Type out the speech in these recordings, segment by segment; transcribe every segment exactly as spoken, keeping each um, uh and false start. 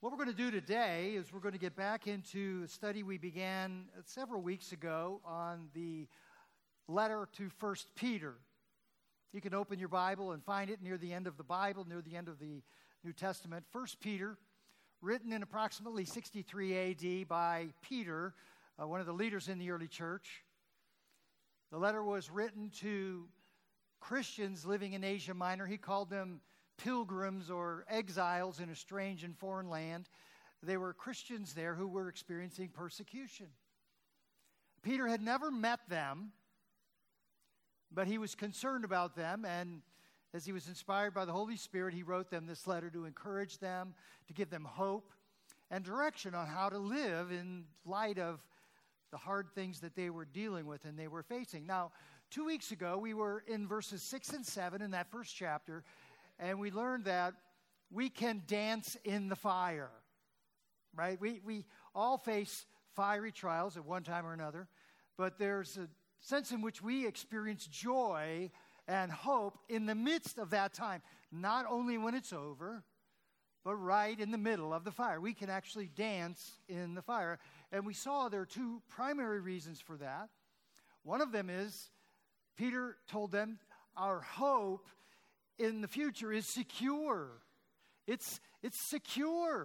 What we're going to do today is we're going to get back into a study we began several weeks ago on the letter to First Peter. You can open your Bible and find it near the end of the Bible, near the end of the New Testament. First Peter, written in approximately sixty-three A D by Peter, uh, one of the leaders in the early church. The letter was written to Christians living in Asia Minor. He called them pilgrims or exiles in a strange and foreign land. They were Christians there who were experiencing persecution. Peter had never met them, but he was concerned about them, and as he was inspired by the Holy Spirit, he wrote them this letter to encourage them, to give them hope and direction on how to live in light of the hard things that they were dealing with and they were facing. Now, two weeks ago, we were in verses six and seven in that first chapter, and we learned that we can dance in the fire, right? We we all face fiery trials at one time or another, but there's a sense in which we experience joy and hope in the midst of that time, not only when it's over, but right in the middle of the fire. We can actually dance in the fire. And we saw there are two primary reasons for that. One of them is Peter told them our hope in the future is secure. It's, it's secure.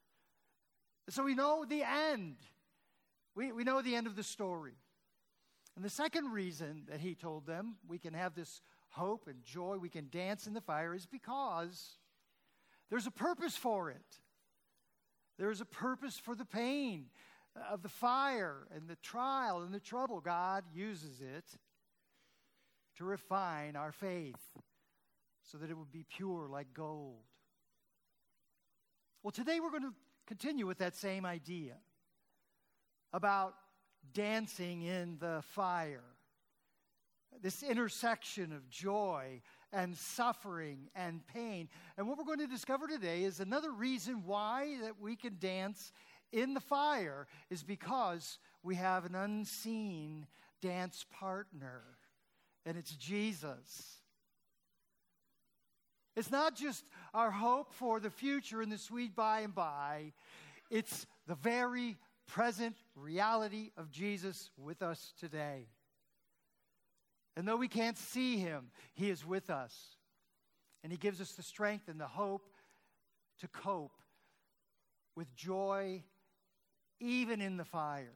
So we know the end. We, we know the end of the story. And the second reason that he told them we can have this hope and joy, we can dance in the fire, is because there's a purpose for it. There's a purpose for the pain of the fire and the trial and the trouble. God uses it to refine our faith so that it would be pure like gold. Well, today we're going to continue with that same idea about dancing in the fire. This intersection of joy and suffering and pain. And what we're going to discover today is another reason why that we can dance in the fire is because we have an unseen dance partner, and it's Jesus. It's not just our hope for the future and the sweet by and by. It's the very present reality of Jesus with us today. And though we can't see him, he is with us. And he gives us the strength and the hope to cope with joy even in the fire.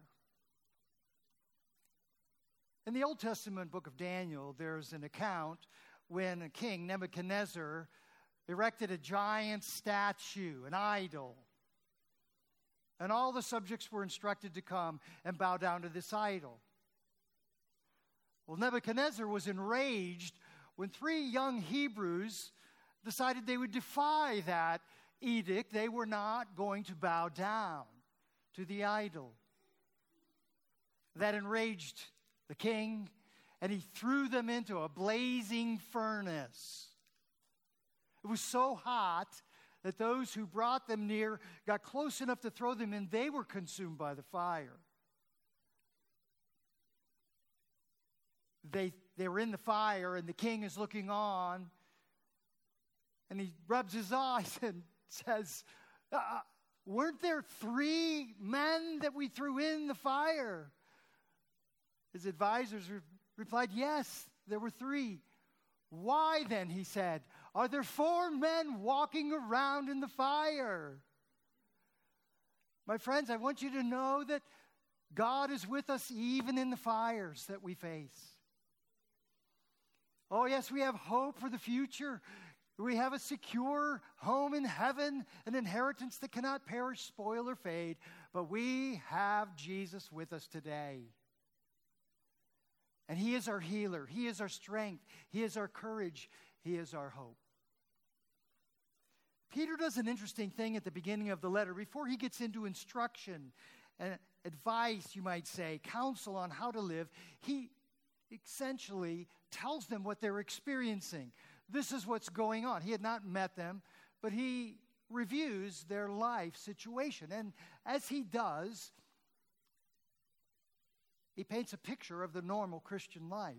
In the Old Testament book of Daniel, there's an account when a king, Nebuchadnezzar, erected a giant statue, an idol. And all the subjects were instructed to come and bow down to this idol. Well, Nebuchadnezzar was enraged when three young Hebrews decided they would defy that edict. They were not going to bow down to the idol. That enraged the king, and he threw them into a blazing furnace. It was so hot that those who brought them near got close enough to throw them in. They were consumed by the fire. They, they were in the fire, and the king is looking on, and he rubs his eyes and says, uh, weren't there three men that we threw in the fire? His advisors re- replied, yes, there were three. Why then, he said, are there four men walking around in the fire? My friends, I want you to know that God is with us even in the fires that we face. Oh, yes, we have hope for the future. We have a secure home in heaven, an inheritance that cannot perish, spoil, or fade. But we have Jesus with us today. And he is our healer. He is our strength. He is our courage. He is our hope. Peter does an interesting thing at the beginning of the letter. Before he gets into instruction and advice, you might say, counsel on how to live, he essentially tells them what they're experiencing. This is what's going on. He had not met them, but he reviews their life situation. And as he does, he paints a picture of the normal Christian life.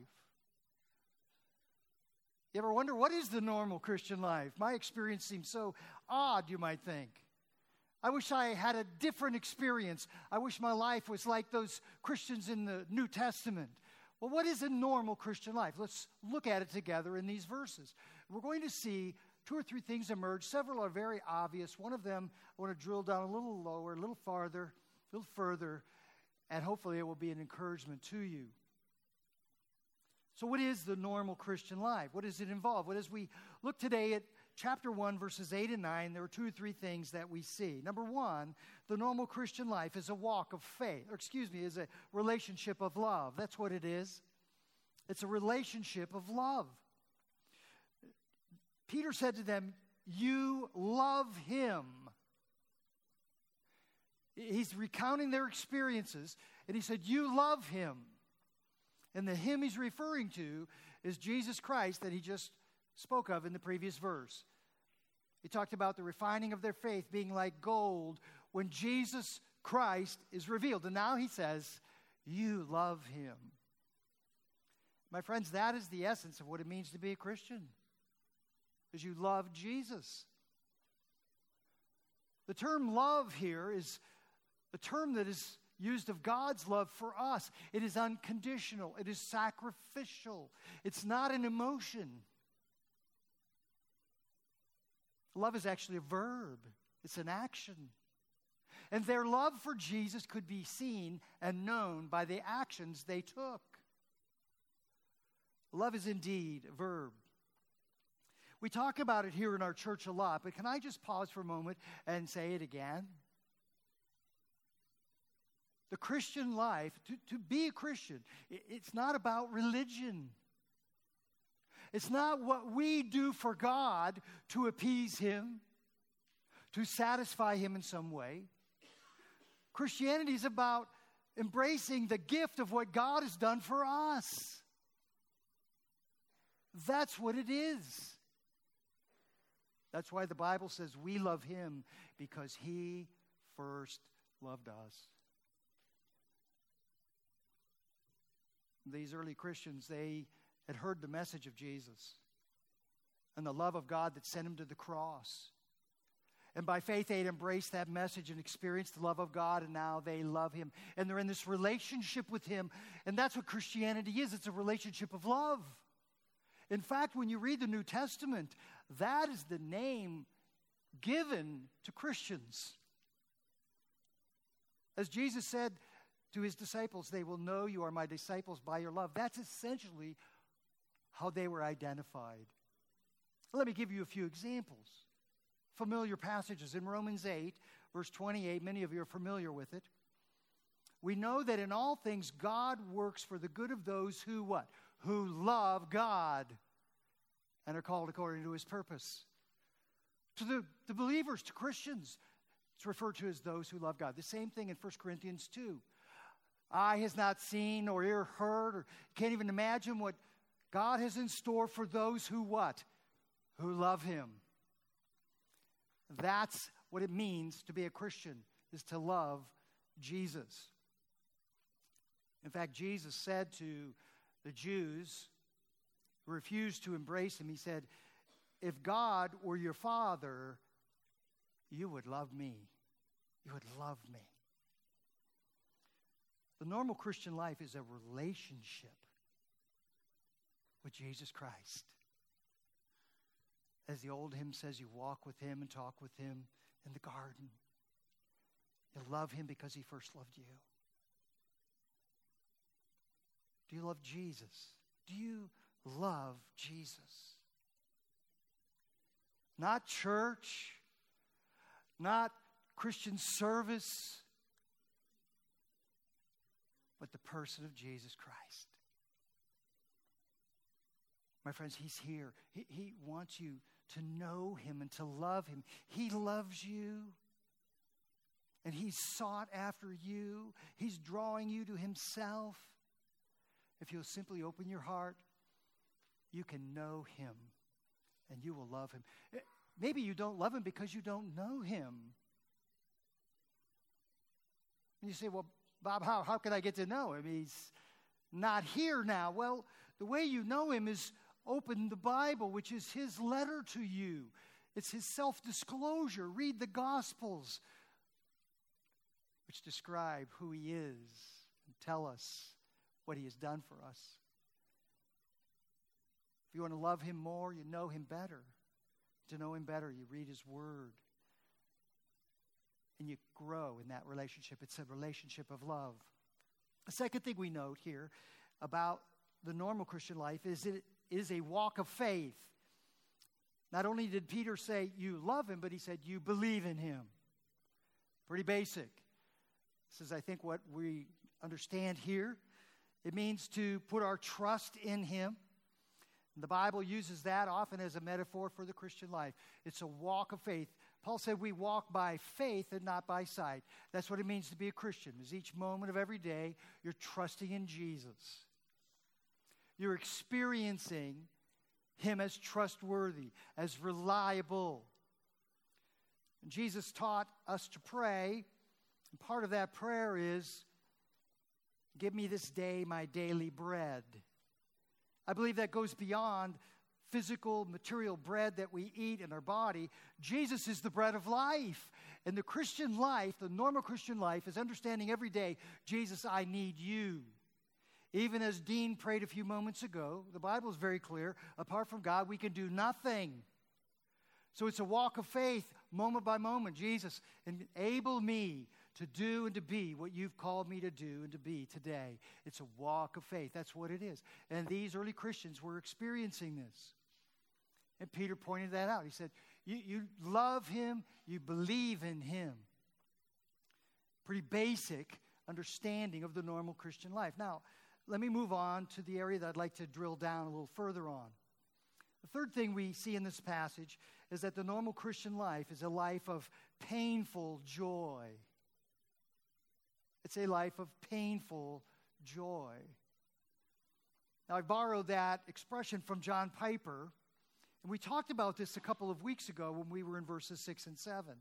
You ever wonder, what is the normal Christian life? My experience seems so odd, you might think. I wish I had a different experience. I wish my life was like those Christians in the New Testament. Well, what is a normal Christian life? Let's look at it together in these verses. We're going to see two or three things emerge. Several are very obvious. One of them, I want to drill down a little lower, a little farther, a little further, and hopefully it will be an encouragement to you. So what is the normal Christian life? What does it involve? Well, as we look today at chapter one, verses eight and nine, there are two or three things that we see. Number one, the normal Christian life is a walk of faith, or excuse me, is a relationship of love. That's what it is. It's a relationship of love. Peter said to them, you love him. He's recounting their experiences, and he said, you love him. And the him he's referring to is Jesus Christ that he just spoke of in the previous verse. He talked about the refining of their faith being like gold when Jesus Christ is revealed. And now he says, you love him. My friends, that is the essence of what it means to be a Christian, is you love Jesus. The term love here is a term that is used of God's love for us. It is unconditional. It is sacrificial. It's not an emotion. Love is actually a verb. It's an action. And their love for Jesus could be seen and known by the actions they took. Love is indeed a verb. We talk about it here in our church a lot, but can I just pause for a moment and say it again? The Christian life, to, to be a Christian, it, it's not about religion. It's not what we do for God to appease him, to satisfy him in some way. Christianity is about embracing the gift of what God has done for us. That's what it is. That's why the Bible says we love him, because he first loved us. These early Christians, they had heard the message of Jesus and the love of God that sent him to the cross. And by faith, they had embraced that message and experienced the love of God, and now they love him. And they're in this relationship with him. And that's what Christianity is. It's a relationship of love. In fact, when you read the New Testament, that is the name given to Christians. As Jesus said to his disciples, they will know you are my disciples by your love. That's essentially how they were identified. Let me give you a few examples. Familiar passages in Romans eight, verse twenty-eight. Many of you are familiar with it. We know that in all things God works for the good of those who what? Who love God and are called according to his purpose. To the, the believers, to Christians, it's referred to as those who love God. The same thing in First Corinthians two. Eye has not seen or ear heard or can't even imagine what God has in store for those who what? Who love him. That's what it means to be a Christian, is to love Jesus. In fact, Jesus said to the Jews who refused to embrace him, he said, if God were your father, you would love me. You would love me. The normal Christian life is a relationship with Jesus Christ. As the old hymn says, you walk with him and talk with him in the garden. You love him because he first loved you. Do you love Jesus? Do you love Jesus? Not church, not Christian service, but the person of Jesus Christ. My friends, he's here. He, he wants you to know him and to love him. He loves you. And he's sought after you. He's drawing you to himself. If you'll simply open your heart, you can know him and you will love him. Maybe you don't love him because you don't know him. And you say, well, Bob, how, how can I get to know him? He's not here now. Well, the way you know him is open the Bible, which is his letter to you. It's his self-disclosure. Read the Gospels. which describe who he is and tell us what he has done for us. If you want to love him more, you know him better. To know him better, you read his word. And you grow in that relationship. It's a relationship of love. The second thing we note here about the normal Christian life is it is a walk of faith. Not only did Peter say you love him, but he said you believe in him. Pretty basic. This is, I think, what we understand here. It means to put our trust in him. The Bible uses that often as a metaphor for the Christian life. It's a walk of faith. Paul said we walk by faith and not by sight. That's what it means to be a Christian. Is each moment of every day you're trusting in Jesus. You're experiencing him as trustworthy, as reliable. And Jesus taught us to pray. And part of that prayer is, give me this day my daily bread. I believe that goes beyond physical, material bread that we eat in our body. Jesus is the bread of life. And the Christian life, the normal Christian life, is understanding every day, Jesus, I need you. Even as Dean prayed a few moments ago, the Bible is very clear, apart from God, we can do nothing. So it's a walk of faith, moment by moment. Jesus, enable me to do and to be what you've called me to do and to be today. It's a walk of faith. That's what it is. And these early Christians were experiencing this. And Peter pointed that out. He said, you, you love him, you believe in him. Pretty basic understanding of the normal Christian life. Now, let me move on to the area that I'd like to drill down a little further on. The third thing we see in this passage is that the normal Christian life is a life of painful joy. It's a life of painful joy. Now, I borrowed that expression from John Piper, and we talked about this a couple of weeks ago when we were in verses six and seven.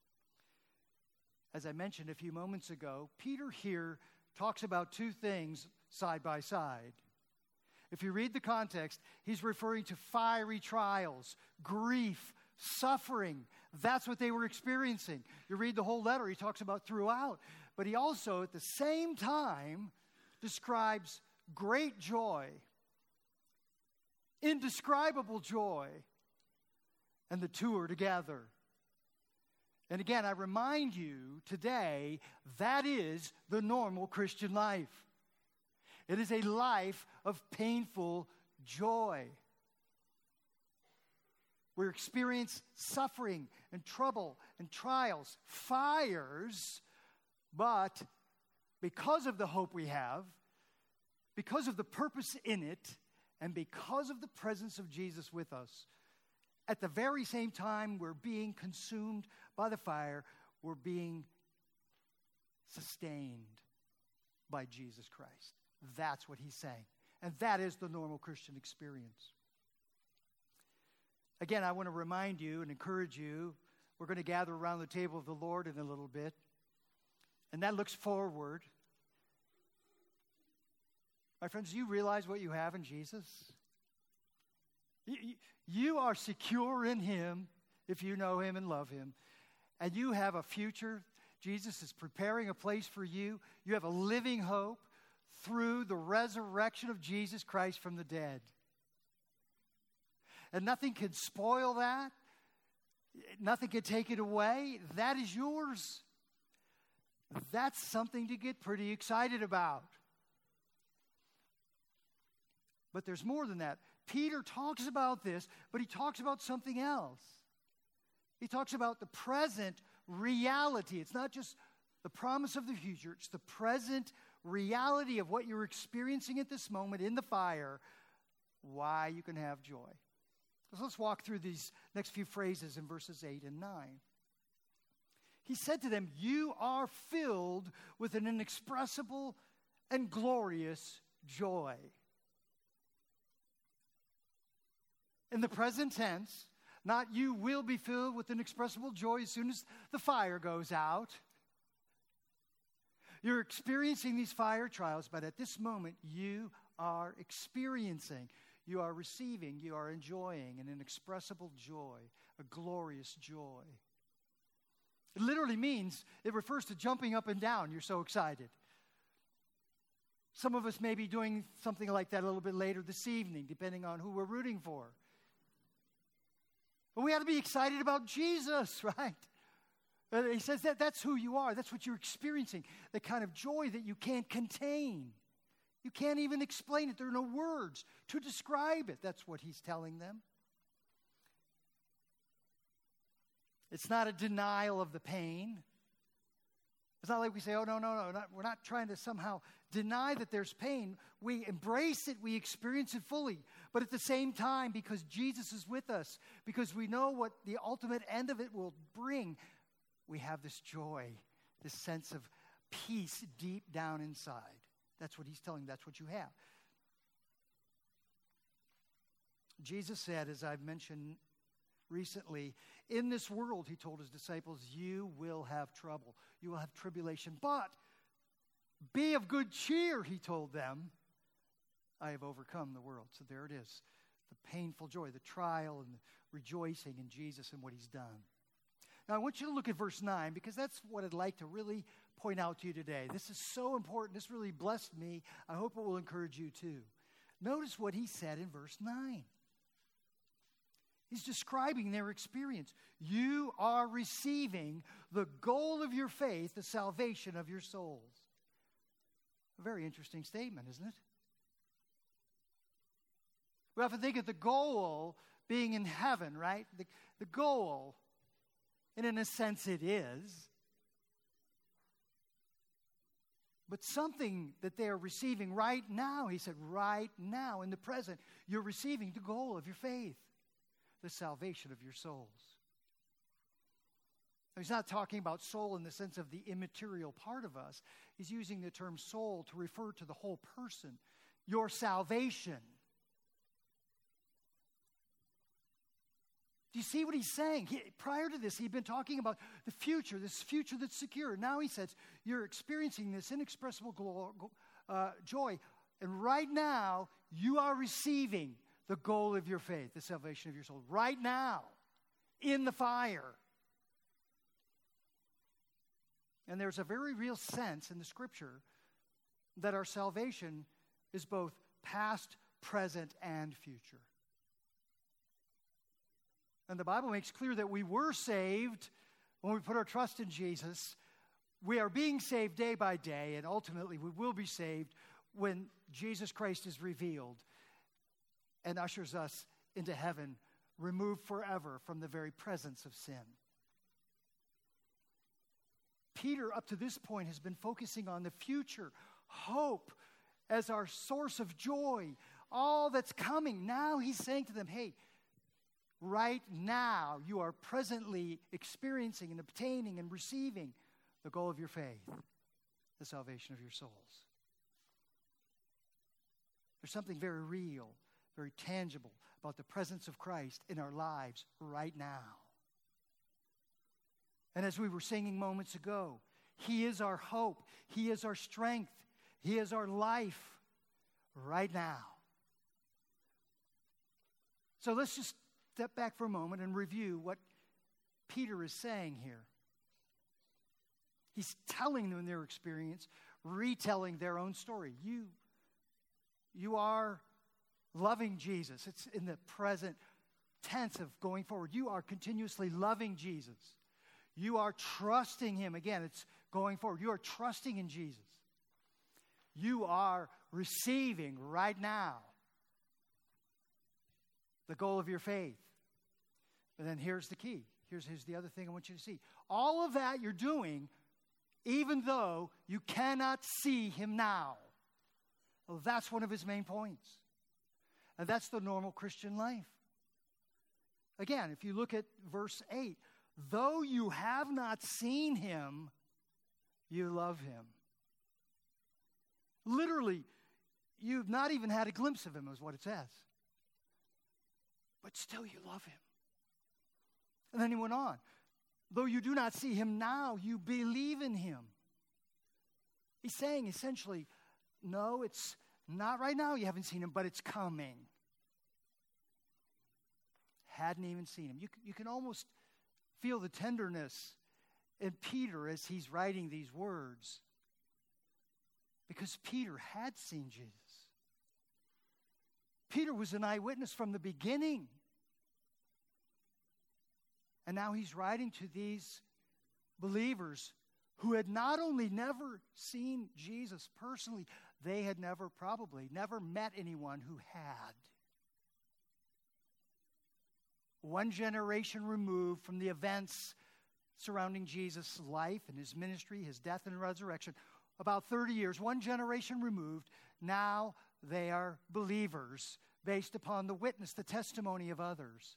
As I mentioned a few moments ago, Peter here talks about two things side by side. If you read the context, he's referring to fiery trials, grief, suffering. That's what they were experiencing. You read the whole letter, he talks about throughout. But he also, at the same time, describes great joy, indescribable joy, and the two are together. And again, I remind you today, that is the normal Christian life. It is a life of painful joy. We experience suffering and trouble and trials, fires, but because of the hope we have, because of the purpose in it, and because of the presence of Jesus with us, at the very same time we're being consumed by the fire, we're being sustained by Jesus Christ. That's what he's saying. And that is the normal Christian experience. Again, I want to remind you and encourage you, we're going to gather around the table of the Lord in a little bit. And that looks forward. My friends, do you realize what you have in Jesus? You, you are secure in him if you know him and love him. And you have a future. Jesus is preparing a place for you. You have a living hope through the resurrection of Jesus Christ from the dead. And nothing can spoil that. Nothing can take it away. That is yours. That's something to get pretty excited about. But there's more than that. Peter talks about this, but he talks about something else. He talks about the present reality. It's not just the promise of the future. It's the present reality of what you're experiencing at this moment in the fire, why you can have joy. So let's walk through these next few phrases in verses eight and nine. He said to them, you are filled with an inexpressible and glorious joy. In the present tense, not you will be filled with inexpressible joy as soon as the fire goes out. You're experiencing these fire trials, but at this moment, you are experiencing, you are receiving, you are enjoying an inexpressible joy, a glorious joy. It literally literally means, it refers to jumping up and down. You're so excited. Some of us may be doing something like that a little bit later this evening, depending on who we're rooting for. But we ought to be excited about Jesus, right? Uh, he says that that's who you are. That's what you're experiencing. The kind of joy that you can't contain. You can't even explain it. There are no words to describe it. That's what he's telling them. It's not a denial of the pain. It's not like we say, oh, no, no, no. Not, we're not trying to somehow deny that there's pain. We embrace it. We experience it fully. But at the same time, because Jesus is with us, because we know what the ultimate end of it will bring, we have this joy, this sense of peace deep down inside. That's what he's telling you. That's what you have. Jesus said, as I've mentioned recently, in this world, he told his disciples, you will have trouble. You will have tribulation. But be of good cheer, he told them. I have overcome the world. So there it is. The painful joy, the trial, and the rejoicing in Jesus and what he's done. Now, I want you to look at verse nine, because that's what I'd like to really point out to you today. This is so important. This really blessed me. I hope it will encourage you too. Notice what he said in verse nine. He's describing their experience. You are receiving the goal of your faith, the salvation of your souls. A very interesting statement, isn't it? We often think of the goal being in heaven, right? The, the goal, and in a sense it is. But something that they are receiving right now, he said, right now, in the present, you're receiving the goal of your faith, the salvation of your souls. Now, he's not talking about soul in the sense of the immaterial part of us. He's using the term soul to refer to the whole person, your salvation. Do you see what he's saying? He, prior to this, he'd been talking about the future, this future that's secure. Now he says, you're experiencing this inexpressible glo- uh, joy. And right now, you are receiving the goal of your faith, the salvation of your soul. Right now, in the fire. And there's a very real sense in the Scripture that our salvation is both past, present, and future. And the Bible makes clear that we were saved when we put our trust in Jesus. We are being saved day by day, and ultimately we will be saved when Jesus Christ is revealed and ushers us into heaven, removed forever from the very presence of sin. Peter, up to this point, has been focusing on the future, hope as our source of joy, all that's coming. Now he's saying to them, hey, right now, you are presently experiencing and obtaining and receiving the goal of your faith, the salvation of your souls. There's something very real, very tangible about the presence of Christ in our lives right now. And as we were singing moments ago, he is our hope. He is our strength. He is our life right now. So let's just step back for a moment and review what Peter is saying here. He's telling them their experience, retelling their own story. You, you are loving Jesus. It's in the present tense of going forward. You are continuously loving Jesus. You are trusting him. Again, it's going forward. You are trusting in Jesus. You are receiving right now the goal of your faith. But then here's the key. Here's, here's the other thing I want you to see. All of that you're doing, even though you cannot see him now. Well, that's one of his main points. And that's the normal Christian life. Again, if you look at verse eight, though you have not seen him, you love him. Literally, you've not even had a glimpse of him, is what it says. But still you love him. And then he went on. Though you do not see him now, you believe in him. He's saying essentially, no, it's not right now you haven't seen him, but it's coming. Hadn't even seen him. You, you can almost feel the tenderness in Peter as he's writing these words. Because Peter had seen Jesus. Peter was an eyewitness from the beginning. And now he's writing to these believers who had not only never seen Jesus personally, they had never, probably, never met anyone who had. One generation removed from the events surrounding Jesus' life and his ministry, his death and resurrection, about thirty years, one generation removed, now they are believers based upon the witness, the testimony of others.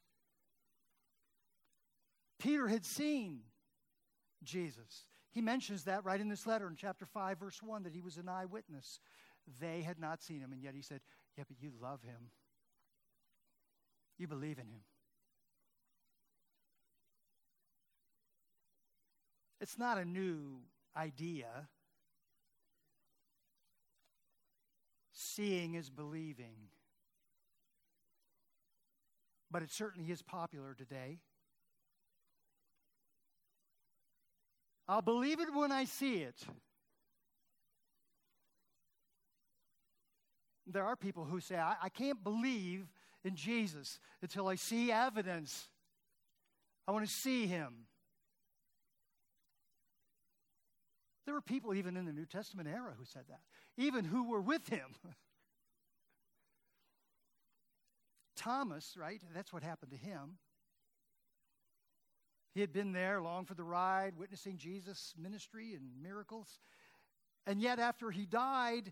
Peter had seen Jesus. He mentions that right in this letter in chapter five, verse one, that he was an eyewitness. They had not seen him, and yet he said, yeah, but you love him. You believe in him. It's not a new idea. Seeing is believing. But it certainly is popular today. I'll believe it when I see it. There are people who say, I, I can't believe in Jesus until I see evidence. I want to see him. There were people even in the New Testament era who said that, even who were with him. Thomas, right? That's what happened to him. He had been there along for the ride, witnessing Jesus' ministry and miracles. And yet after he died,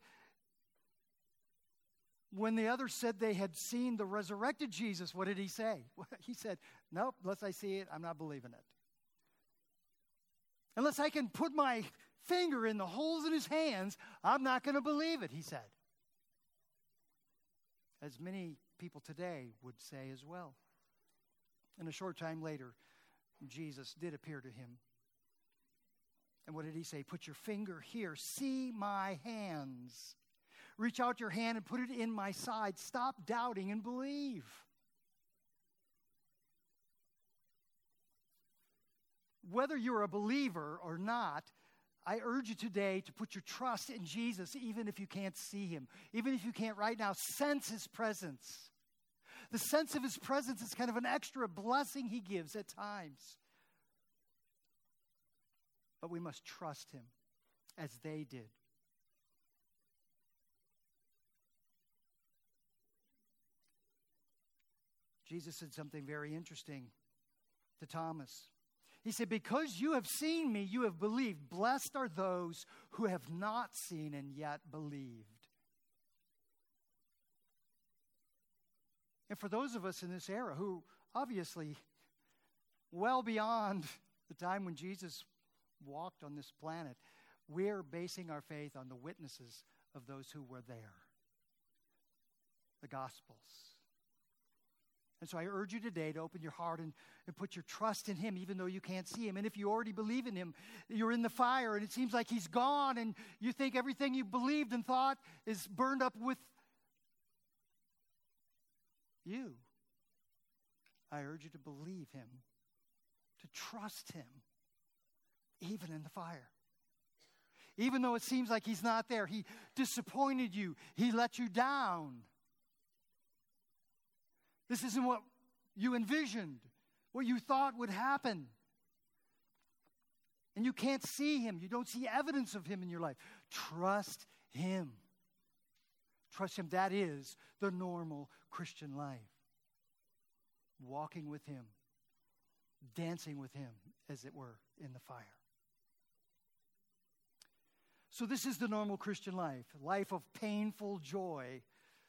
when the others said they had seen the resurrected Jesus, what did he say? He said, nope, unless I see it, I'm not believing it. Unless I can put my finger in the holes in his hands, I'm not going to believe it, he said. As many people today would say as well. And a short time later, Jesus did appear to him. And what did he say? Put your finger here. See my hands. Reach out your hand and put it in my side. Stop doubting and believe. Whether you're a believer or not, I urge you today to put your trust in Jesus, even if you can't see him, even if you can't right now sense his presence. The sense of his presence is kind of an extra blessing he gives at times. But we must trust him as they did. Jesus said something very interesting to Thomas. He said, because you have seen me, you have believed. Blessed are those who have not seen and yet believed. And for those of us in this era who obviously, well beyond the time when Jesus walked on this planet, we're basing our faith on the witnesses of those who were there. The Gospels. And so I urge you today to open your heart and, and put your trust in him, even though you can't see him. And if you already believe in him, you're in the fire and it seems like he's gone and you think everything you believed and thought is burned up with you. I urge you to believe him, to trust him, even in the fire. Even though it seems like he's not there, he disappointed you, he let you down. This isn't what you envisioned, what you thought would happen. And you can't see him. You don't see evidence of him in your life. Trust him. Trust him. That is the normal Christian life. Walking with him. Dancing with him, as it were, in the fire. So this is the normal Christian life. A life of painful joy.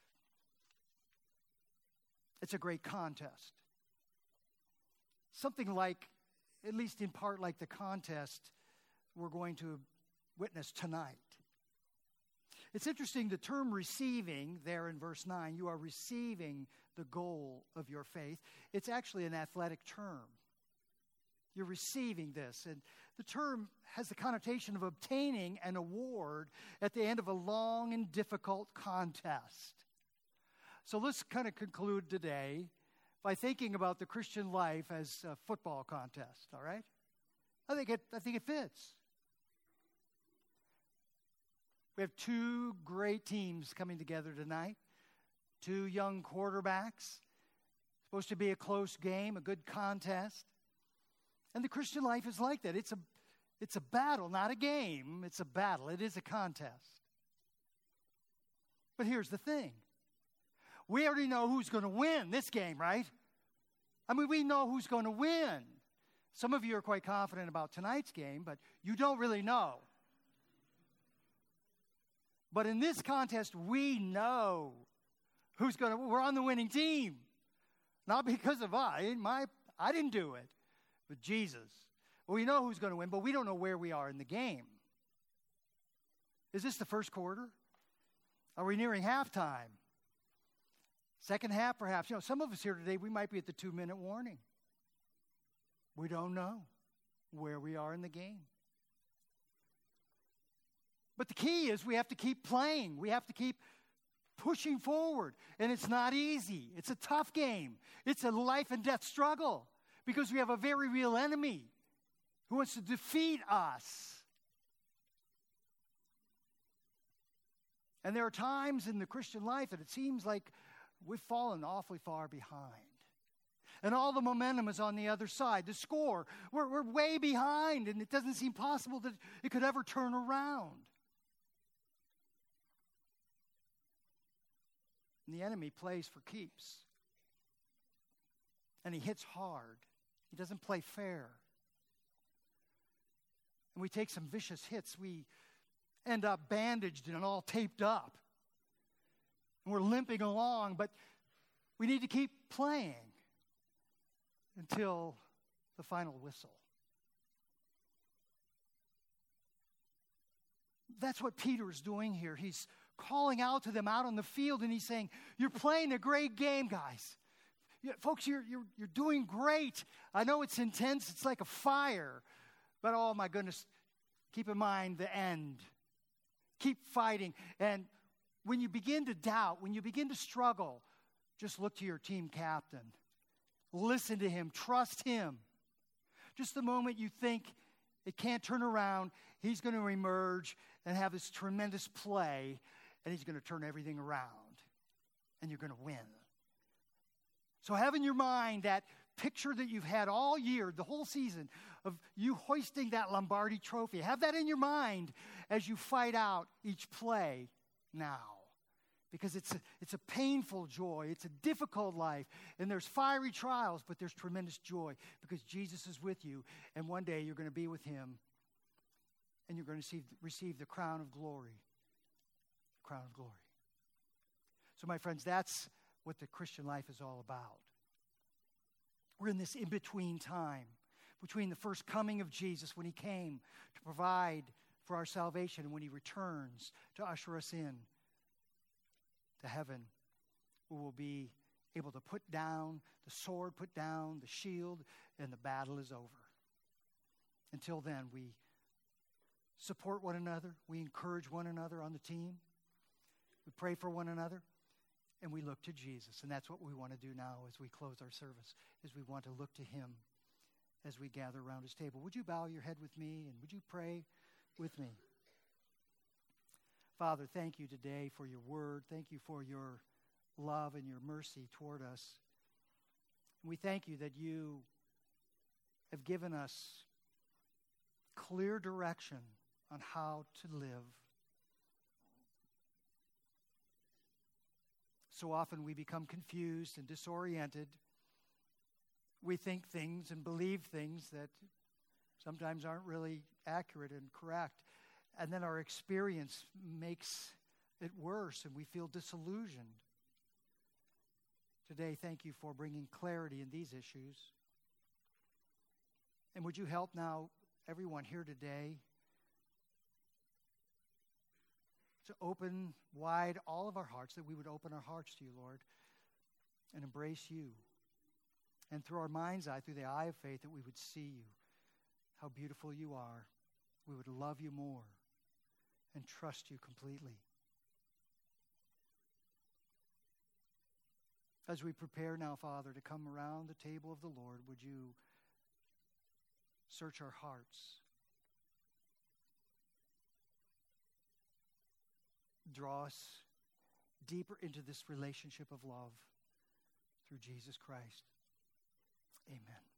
It's a great contest. Something like, at least in part like the contest we're going to witness tonight. It's interesting, the term receiving there in verse nine, you are receiving the goal of your faith. It's actually an athletic term. You're receiving this. And the term has the connotation of obtaining an award at the end of a long and difficult contest. So let's kind of conclude today by thinking about the Christian life as a football contest, all right? I think it, I think it fits. We have two great teams coming together tonight. Two young quarterbacks. Supposed to be a close game, a good contest. And the Christian life is like that. It's a, it's a battle, not a game. It's a battle. It is a contest. But here's the thing. We already know who's going to win this game, right? I mean, we know who's going to win. Some of you are quite confident about tonight's game, but you don't really know. But in this contest, we know who's going to, we're on the winning team. Not because of I, my, I didn't do it, but Jesus. Well, we know who's going to win, but we don't know where we are in the game. Is this the first quarter? Are we nearing halftime? Second half, perhaps. You know, some of us here today, we might be at the two-minute warning. We don't know where we are in the game. But the key is we have to keep playing. We have to keep pushing forward. And it's not easy. It's a tough game. It's a life and death struggle because we have a very real enemy who wants to defeat us. And there are times in the Christian life that it seems like we've fallen awfully far behind. And all the momentum is on the other side. The score, we're, we're way behind, and it doesn't seem possible that it could ever turn around. And the enemy plays for keeps. And he hits hard. He doesn't play fair. And we take some vicious hits. We end up bandaged and all taped up. And we're limping along, but we need to keep playing until the final whistle. That's what Peter is doing here. He's calling out to them out on the field, and he's saying, you're playing a great game, guys. Yeah, folks, you're, you're, you're doing great. I know it's intense. It's like a fire. But oh, my goodness, keep in mind the end. Keep fighting. And when you begin to doubt, when you begin to struggle, just look to your team captain. Listen to him. Trust him. Just the moment you think it can't turn around, he's going to emerge and have this tremendous play, and he's going to turn everything around, and you're going to win. So have in your mind that picture that you've had all year, the whole season, of you hoisting that Lombardi trophy. Have that in your mind as you fight out each play now. Because it's a, it's a painful joy. It's a difficult life. And there's fiery trials, but there's tremendous joy because Jesus is with you. And one day you're going to be with him. And you're going to receive, receive the crown of glory. Crown of glory. So my friends, that's what the Christian life is all about. We're in this in-between time between the first coming of Jesus when he came to provide for our salvation and when he returns to usher us in to heaven, we will be able to put down the sword, put down the shield, and the battle is over. Until then, we support one another. We encourage one another on the team. We pray for one another, and we look to Jesus. And that's what we want to do now as we close our service, is we want to look to him as we gather around his table. Would you bow your head with me, and would you pray with me? Father, thank you today for your word. Thank you for your love and your mercy toward us. We thank you that you have given us clear direction on how to live. So often we become confused and disoriented. We think things and believe things that sometimes aren't really accurate and correct. And then our experience makes it worse and we feel disillusioned. Today, thank you for bringing clarity in these issues. And would you help now everyone here today to open wide all of our hearts, that we would open our hearts to you, Lord, and embrace you. And through our mind's eye, through the eye of faith, that we would see you, how beautiful you are. We would love you more and trust you completely. As we prepare now, Father, to come around the table of the Lord, would you Search our hearts. Draw us deeper into this relationship of love through Jesus Christ. Amen.